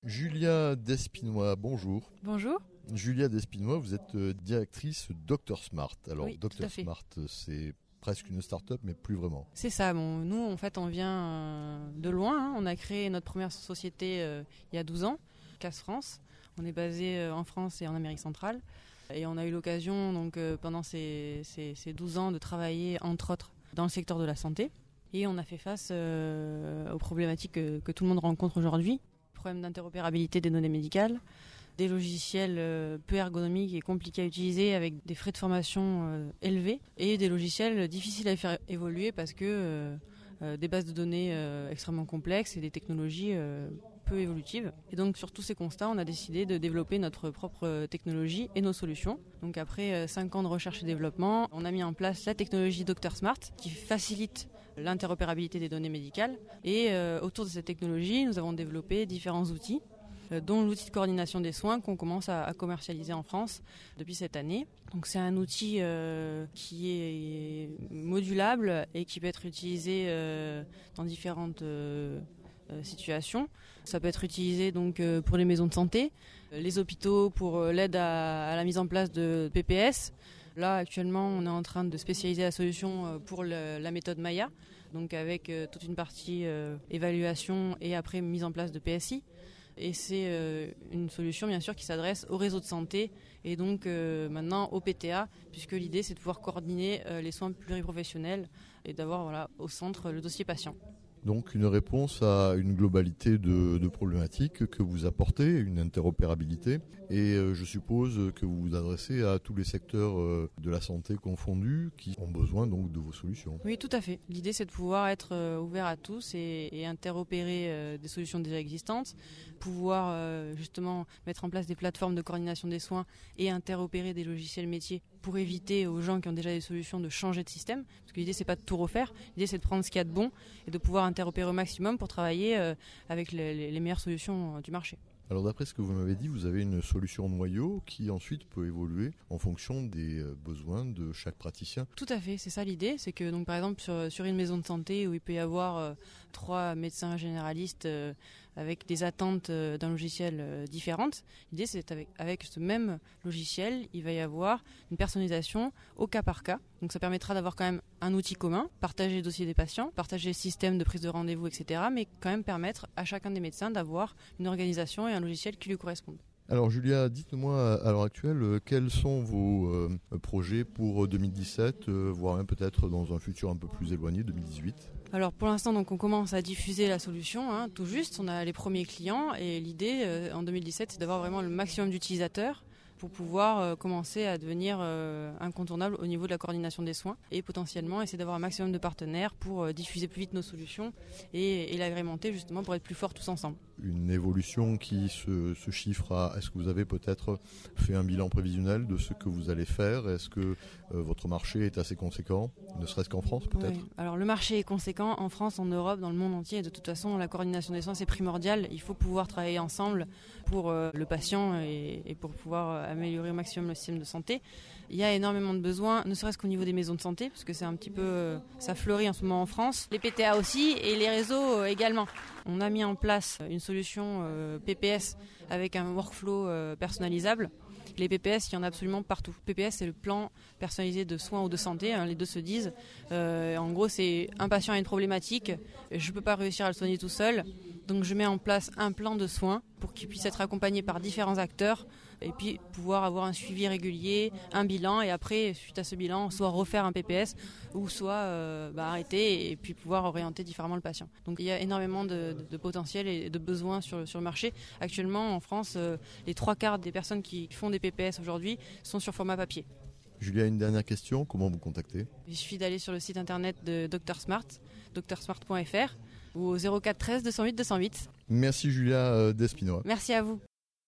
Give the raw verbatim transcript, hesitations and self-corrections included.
Julia Despinois, bonjour. Bonjour. Julia Despinois, vous êtes directrice Docteur Smart. Alors, oui, Docteur Smart, c'est presque une start-up, mais plus vraiment. C'est ça. Bon, nous, en fait, on vient euh, de loin. Hein. On a créé notre première société euh, il y a douze ans, C A S France. On est basé euh, en France et en Amérique centrale. Et on a eu l'occasion, donc, euh, pendant ces, ces, ces douze ans, de travailler, entre autres, dans le secteur de la santé. Et on a fait face euh, aux problématiques que, que tout le monde rencontre aujourd'hui. Problème d'interopérabilité des données médicales, des logiciels euh, peu ergonomiques et compliqués à utiliser avec des frais de formation euh, élevés et des logiciels difficiles à faire évoluer parce que euh, euh, des bases de données euh, extrêmement complexes et des technologies euh, peu évolutives. Et donc sur tous ces constats, on a décidé de développer notre propre technologie et nos solutions. Donc après euh, cinq ans de recherche et développement, on a mis en place la technologie Docteur Smart qui facilite l'interopérabilité des données médicales. Et euh, autour de cette technologie, nous avons développé différents outils, euh, dont l'outil de coordination des soins qu'on commence à, à commercialiser en France depuis cette année. Donc c'est un outil euh, qui est modulable et qui peut être utilisé euh, dans différentes euh, situation. Ça peut être utilisé donc euh, pour les maisons de santé, euh, les hôpitaux pour euh, l'aide à, à la mise en place de P P S. Là actuellement on est en train de spécialiser la solution euh, pour le, la méthode Maya, donc avec euh, toute une partie euh, évaluation et après mise en place de P S I. Et c'est euh, une solution bien sûr qui s'adresse au réseau de santé et donc euh, maintenant au P T A, puisque l'idée c'est de pouvoir coordonner euh, les soins pluriprofessionnels et d'avoir voilà, au centre le dossier patient. Donc une réponse à une globalité de, de problématiques que vous apportez, une interopérabilité. Et euh, je suppose que vous vous adressez à tous les secteurs euh, de la santé confondus qui ont besoin donc de vos solutions. Oui, tout à fait. L'idée c'est de pouvoir être euh, ouvert à tous et, et interopérer euh, des solutions déjà existantes, pouvoir euh, justement mettre en place des plateformes de coordination des soins et interopérer des logiciels métiers pour éviter aux gens qui ont déjà des solutions de changer de système. Parce que l'idée c'est pas de tout refaire, l'idée c'est de prendre ce qu'il y a de bon et de pouvoir interopérer au maximum pour travailler euh, avec les, les meilleures solutions euh, du marché. Alors d'après ce que vous m'avez dit, vous avez une solution noyau qui ensuite peut évoluer en fonction des besoins de chaque praticien. Tout à fait, c'est ça l'idée, c'est que donc par exemple sur, sur une maison de santé où il peut y avoir euh, trois médecins généralistes euh, avec des attentes euh, d'un logiciel euh, différentes, l'idée c'est avec avec ce même logiciel, il va y avoir une personnalisation au cas par cas. Donc ça permettra d'avoir quand même un outil commun, partager le dossier des patients, partager le système de prise de rendez-vous, et cetera. Mais quand même permettre à chacun des médecins d'avoir une organisation et un logiciel qui lui correspondent. Alors Julia, dites-moi à l'heure actuelle, quels sont vos euh, projets pour deux mille dix-sept, euh, voire même peut-être dans un futur un peu plus éloigné, deux mille dix-huit? Alors pour l'instant, donc on commence à diffuser la solution, hein, tout juste. On a les premiers clients et l'idée euh, en deux mille dix-sept, c'est d'avoir vraiment le maximum d'utilisateurs pour pouvoir euh, commencer à devenir euh, incontournable au niveau de la coordination des soins et potentiellement essayer d'avoir un maximum de partenaires pour euh, diffuser plus vite nos solutions et, et l'agrémenter justement pour être plus forts tous ensemble. Une évolution qui se, se chiffre à... Est-ce que vous avez peut-être fait un bilan prévisionnel de ce que vous allez faire? Est-ce que euh, votre marché est assez conséquent, ne serait-ce qu'en France peut-être? Oui. Alors le marché est conséquent en France, en Europe, dans le monde entier. Et de toute façon, la coordination des soins c'est primordial. Il faut pouvoir travailler ensemble pour euh, le patient et, et pour pouvoir euh, améliorer au maximum le système de santé. Il y a énormément de besoins, ne serait-ce qu'au niveau des maisons de santé, parce que c'est un petit peu, euh, ça fleurit en ce moment en France. Les P T A aussi et les réseaux euh, également. On a mis en place une solution euh, P P S avec un workflow euh, personnalisable. Les P P S, il y en a absolument partout. P P S, c'est le plan personnalisé de soins ou de santé, hein, les deux se disent. Euh, en gros, c'est un patient a une problématique, je peux pas réussir à le soigner tout seul, donc je mets en place un plan de soins pour qu'il puisse être accompagné par différents acteurs et puis pouvoir avoir un suivi régulier, un bilan et après, suite à ce bilan, soit refaire un P P S ou soit euh, bah, arrêter et puis pouvoir orienter différemment le patient. Donc il y a énormément de, de, de potentiel et de besoins sur, sur le marché. Actuellement, en France, euh, les trois quarts des personnes qui font des P P S aujourd'hui sont sur format papier. Julia, une dernière question, comment vous contacter? Il suffit d'aller sur le site internet de Docteur Smart, docteur smart point f r ou au zéro quatre treize deux cent huit deux cent huit. Merci Julia Despinois. Merci à vous.